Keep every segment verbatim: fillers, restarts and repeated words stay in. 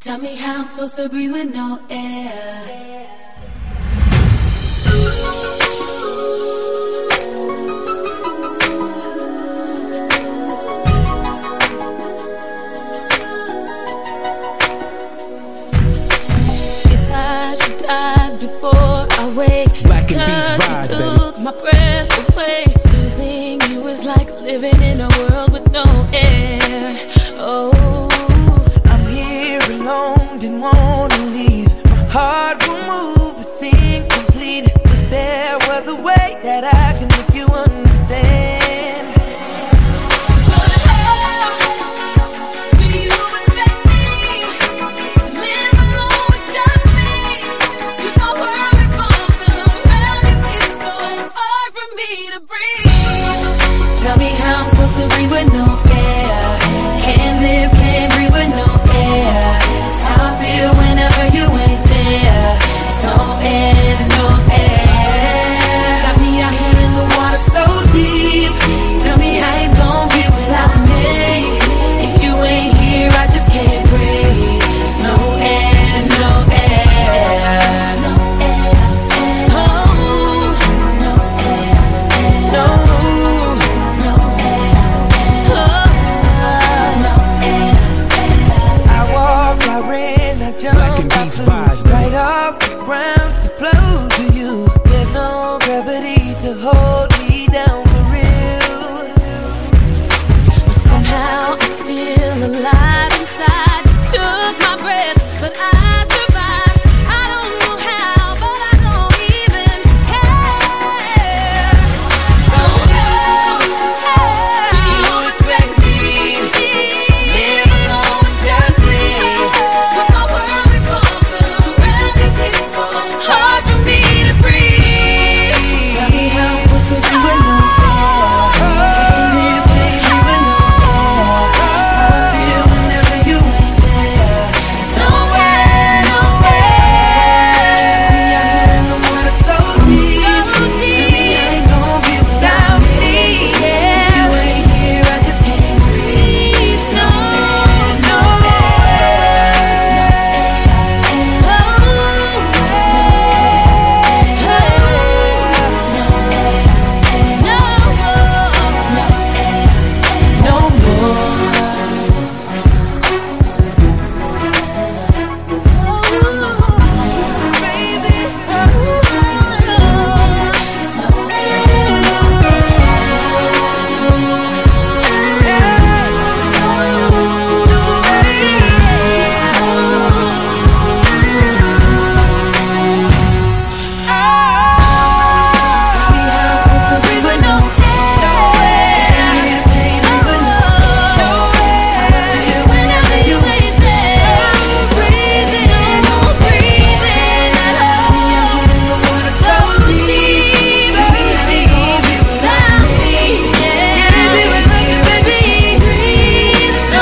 Tell me how I'm supposed to breathe with no air. If I should die before I wake, Black and Beats Rise, you baby. took my breath away. Losing you is like living in a world with no air. Oh, I'm here alone, didn't wanna leave. My heart will move, it's incomplete. Wish there was a way that I can make you understand. But how do you expect me to live alone with just me? 'Cause my world revolves around you, it's so hard for me to breathe. Tell me how I'm supposed to breathe with no air. Can't live, can't breathe with no air. It's how I feel whenever you ain't there. It's no air, no air. Got me out here in the water so deep. Tell me how you gon' be without me. If you ain't here, I just can't breathe. It's no air, no air. No air, air. Oh, no air, air. No, No air, air. Oh, no air, air. I walk, I ran, I Black and jumped, I Beats flew Vibes, baby. right off the ground to flow to you. There's no gravity to hold me down for real. but somehow I'm still alive inside. You took my breath, but I survived. I don't know how, but I don't even care. So how Do you expect me to live alone with just me? 'Cause my world revolves around you, it's so hard for me to breathe. Tell me how I'm supposed to be with no air. Can't live, can't breathe with no air. It's how I feel whenever you ain't there. It's no air, no air. Me out here in the water so deep. Tell me how you gon' be without me. If you ain't here, I just can't breathe. It's no air, no no more. It's no Tell me how I'm supposed to breathe with no air. Can't breathe with no air. It's how I feel whenever you ain't there. Breathing in, no breathing at all. Me out here in the water so deep. Tell me how you gon' be without me. Yeah, be without you, baby. Breathe so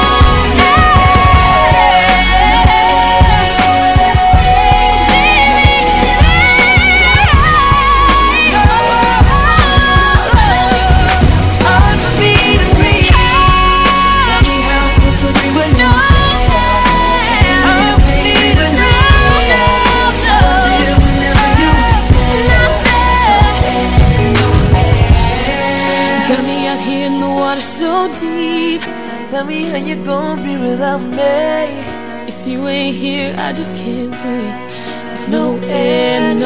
hard for me to breathe. Tell me how I'm supposed to breathe with no air. Hard for me to breathe. So feel whenever you ain't there. No air. got me out here in the water so deep. Tell me how you gon' be without me. If you ain't here, I just can't breathe. There's no air,